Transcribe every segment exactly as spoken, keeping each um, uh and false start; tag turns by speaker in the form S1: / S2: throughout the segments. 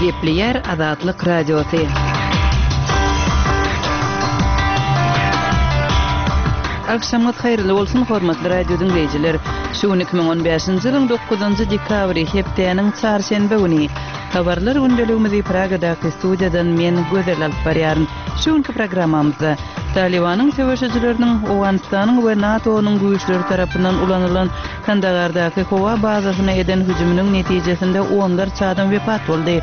S1: Gepli yer Azatlyk Radiosu. Akşamınız hayırlı olsun hormatly radio dinleyijiler. Şu iki bin on beşinji ýylyň dokuzynjy dekabry hepdeýanyň çarşembe güni habarlar gündeligimizi Pragadaky studiýadan men Gözel alyp barýaryn. Şuňky programmamyzda Talibanyň söwüşçileriniň Owganistanyň we NATO'nyň güýçleri tarapyndan ulanylan Kandagardaky howa bazasyna eden hüjümüniň netijesinde onlar çadan wepat boldy.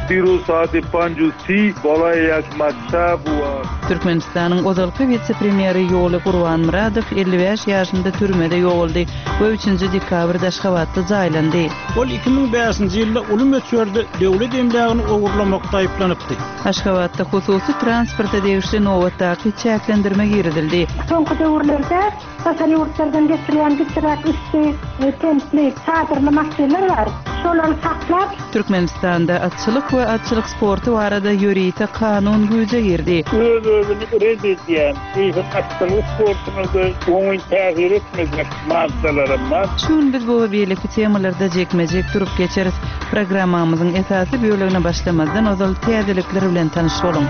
S1: Türkmenistanyň ozalky vice-premieri Ýoly Gurbanmuradow elli beş ýaşynda türmede ýogaldy we üçinji dekabrda Aşgabatda jaýlandy.
S2: Ol iki bin beşinji ýylda ulum öçürdi döwlet emlägini ogurlamakda aýplanykdy.
S1: Aşgabatda hususy transport edýüşli nowatdaky çäklendirme giridildi.
S3: Soňky döwürlerde tasary ýurtlardan getirilýän gitrak üstü templi çadyrly maşynalar bar. Şolary saklap
S1: Türkmenistanda atçylyk we atçylyk sporty barada ýörite kanun güýje girdi.
S4: Öz-özüni reddedýän, ýa-da atçylyk sportyny goňy täsir etmezlik maddalarym bar.
S1: Şun biz bu beýleki temalarda jekmejek durup geçeriz. Programmamyzyň esasy bölümine başlamazdan ozal täzelikler bilen tanyş bolun.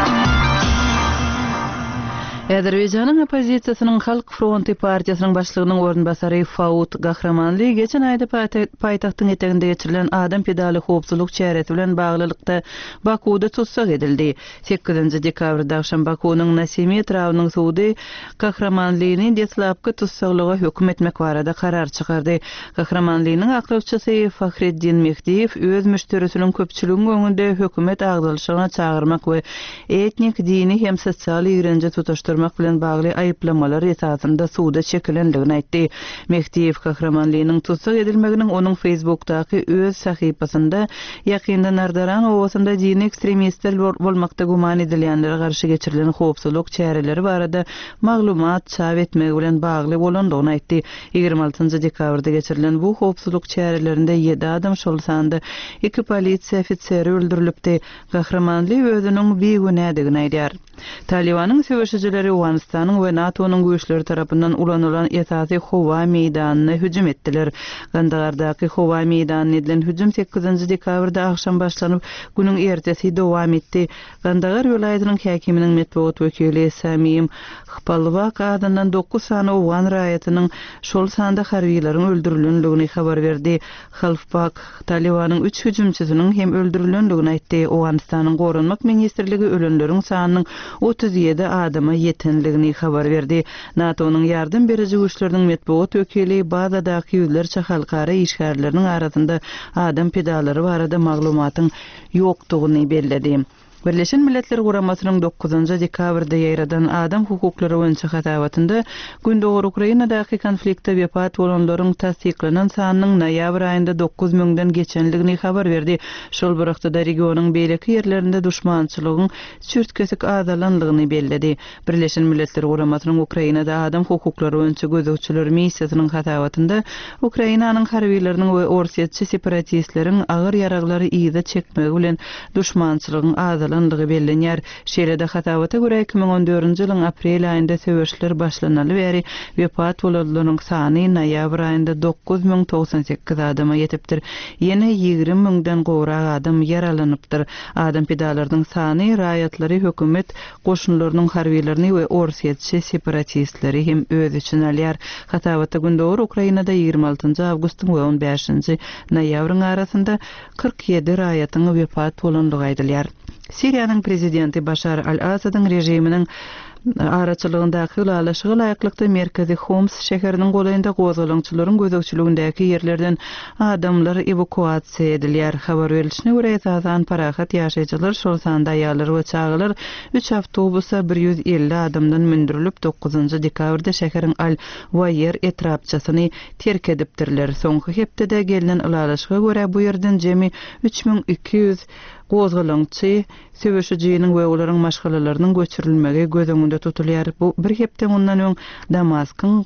S1: Azerbaýjanyň opozisiýasynyň Halk Fronty partiýasynyň başlygynyň ornbasary Faut Gahramanly geçen aýda paýtagtyň eteginde geçirilen adam pedaly howpsuzlyk çäresi bilen baglylykda Bakuda tutsak edildi. sekizinji dekabrda akşam Bakunyň Nasimi trawynyň suwdy Gahramanlyny deslapky tutsaklyga hökm etmek barada karar çykardy. Gahramanlynyň aklawçysy Fahreddin Mehdiýew öz müşterisiniň köpçüliginiň öňünde hökümet agdalyşyna çağırmak we etnik, dini hem sosial ýerenje tutuşdy bilen bagly aýyplamalar esasında suwda çekilendigini aýtdy. Mehdiýew Gahramanlynyň tutsak edilmeginiň onuň Facebookdaky öz sahypasynda ýakynda Nardaran owasynda dini ekstremistler bolmakda guman edilýänlere garşy geçirilen howpsuzlyk çäreleri barada maglumat çap etmegi bilen bagly bolandygyny aýtdy. ýygrimi altynjy dekabrda geçirilen bu howpsuzlyk çärelerinde ýedi adam şol sanda iki polisiýa ofiseri öldürilipdi. Gahramanly özüniň beýgünädigini aýdýar. Talibanyň söwüşçileri Owganistanyň we NATO'nyň güýçleri tarapyndan ulanylan esasy howa meýdanyna hüjüm etdiler. Kandagardaky howa meýdanyna edilen hüjüm sekizinji dekabrda akşam başlanyp günüň ertesi dowam etdi. Kandagar welaýatynyň häkiminiň metbuat wekili Samim Khpalwak adından dokuz sany Owgan raýatynyň şol sanda harbiýlerin öldürilendigini habar berdi. Khalfpak Talibanyň üç hüjümçisiniň hem öldürilendigini aýtdy. Owganistanyň gorunmak ministrligi ölenleriň sanynyň otuz ýedi adama ýetenligini habar berdi. NATO'nyň ýardym beriji güýçleriniň metbuat wekili bazadaky ýüzlerçe halkara işgärleriniň arasynda adam pedalary barada maglumatyň ýokdugyny bellädi. Birleşen Milletler Guramasynyň dokuzynjy dekabrda ýaýradan adam hukuklary boýunça hatabatynda gündöwür Ukrainadaky konfliktde wepat bolanlaryň tasdiklanan sanynyň noýabr aýynda dokuz müňden geçenligini habar berdi. Şol bir wagtda regionyň beýleki ýerlerinde duşmançylygyň sürtkesik azalanlygyny bellädi. Birleşen Milletler Guramasynyň Ukrainada adam hukuklary boýunça gözegçiler missiýasynyň hatabatynda Ukrainanyň harbiýleriniň we orsiýetçi separatistleriň agyr ýaraglary ýyda çekmegi bilen duşmançylygyň azalanlygyny bellenýär. Şeýlede hatawata görä iki bin on dördünji ýylyň aprel aýynda söwüşler başlanaly beri wepat bolanlaryň sany noýabr aýynda dokuz müň togsan sekiz adama ýetipdir. Ýene ýygrimi müňden gowrak adam yaralanypdyr. Adam pedalarynyň sany raýatlary hökümet goşunlarynyň harbiýlerini we orsiýetçi separatistleri hem öz üçin alýar. Hatawata gündöwür Ukrainada ýygrimi altynjy awgustdyň we on beşinji noýabryň arasynda kırk ýedi raýatyň wepat bolandygy aýdylýar. Siriýanyň prezidenti Başar al-Asadyň rejiminiň araçylygyndaky ulaşygy laýyklykda merkezi Homs şäheriniň goýunda gozalaňçylaryň gözegçiligindäki ýerlerden adamlar evakuasiýa edilýär. Habar berilişine görä esasan parahat ýaşaýjylar şol sanda ýalar we çağlar üç awtobusa bir yüz elli adamdan mündürilip dokuzynjy dekabrda şäheriň Al-Wayer etrapçasyny terk edipdirler. Soňky hepdede gelinen ulaşyga görä bu ýerden jemi üç bin iki yüz gozgalaňçy söwüşçiýiniň we olaryň maşgalalarynyň göçürilmegi göz öňünde tutulýar. Bu bir hepden ondan öň Damaskyň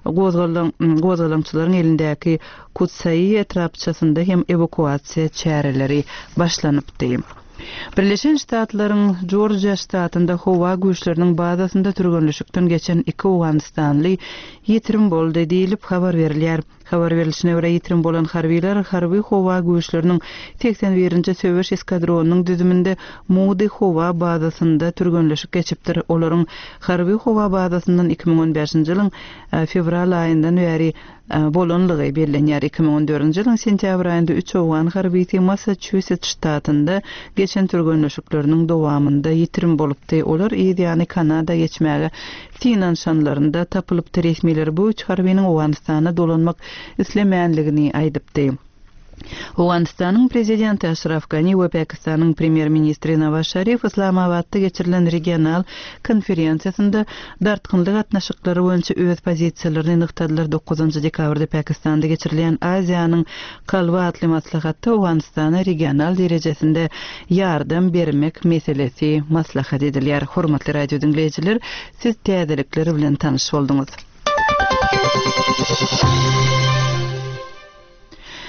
S1: gozgalaňçylaryň elindäki Kutsay etrapçasynda hem evakuasiýa çäreleri başlanypdy. Birleşen Ştatlaryň Georgia ştatynda howa güýçleriniň bazasynda türgünlüşikden geçen iki Owganistanly ýetirim boldy diýilip habar berilýär. Habar berilişine görä ýitirim bolan harbiler harby howa güýçleriniň seksen birinji Söwüş eskadronunyň düzüminde Muğdy howa bazasynda türgünleşip geçipdir. Olaryň harby howa bazasyndan iki ming on beşinji ýylyň fevral aýyndan bäri bolanlygy bellenýär. iki ming on dördünji ýylyň sentýabr aýynda üç owgan harbiýeti Massachusetts ştatynda geçen türgünleşikleriniň dowamında ýitirim bolupdy. Olar ýa-ni Kanada geçmäge finanşanlarynda tapylypdy. Resmiler bu üç harbiyniň Owganistana dolanmak islemänligini aýdypdy. Owganistanyň prezidenti Ashraf Ghani we Pakistanyň premier ministri Nawaz Sharif Islamabadda geçirilen regional konferensiýasynda dartgynlyk atnaşyklary boýunça öz pozisiýalaryny nyktadylar. dokuzunji dekabrda Pakistanda geçirilen Aziýanyň Kalwa atly maslahatda Owganistana regional derejesinde ýardam bermek meselesi maslahat edilýär. Hormatly radio dinleýijiler, siz täzelikleri bilen tanyş bolduňuz.